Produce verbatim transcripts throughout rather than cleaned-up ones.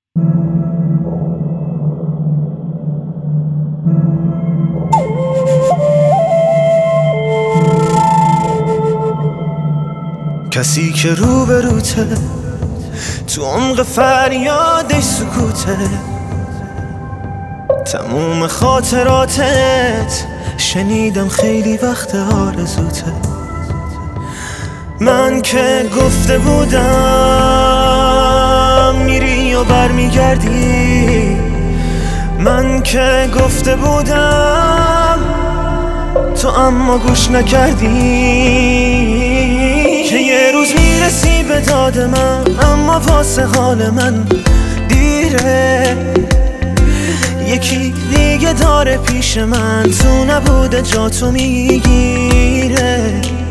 کسی که روبروته تو عمق فریادش سکوته، تموم خاطراتت شنیدم خیلی وقت آرزوته. من که گفته بودم میری و برمیگردی، من که گفته بودم تو اما گوش نکردی. که یه روز میرسی به داد من اما واسه حال من دیره، یکی دیگه داره پیش من تو نبوده جا تو میگیره.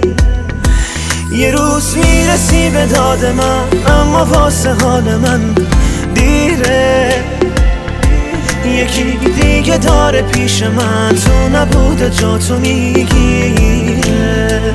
یه روز میرسی به داد من اما واسه حال من دیره، یکی دیگه داره پیش من تو نبوده جا تو میگیره.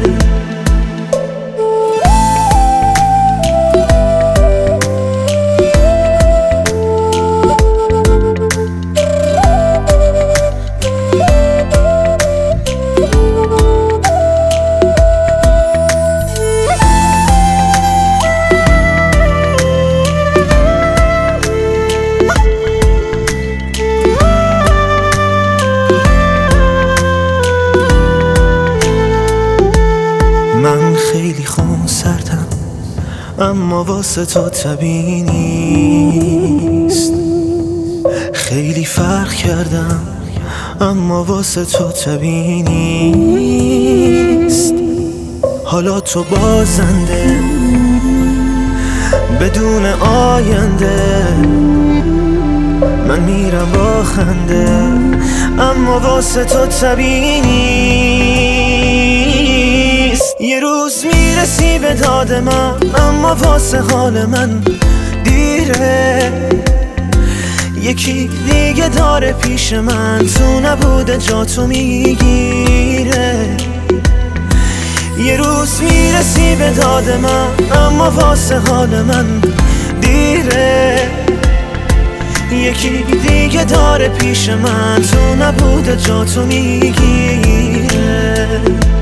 من خیلی خونسردم اما واسه تو طبیعی نیست، خیلی فرق کردم اما واسه تو طبیعی نیست. حالا تو بازنده بدون آینده، من میرم با خنده اما واسه تو طبیعی نیست. یه روز میرسی به داد من اما واسه حال من دیره، یکی دیگه داره پیش من تو نبوده جا تو میگیره. یه روز میرسی به داد من اما واسه حال من دیره، یکی دیگه داره پیش من تو نبوده جا تو میگیره.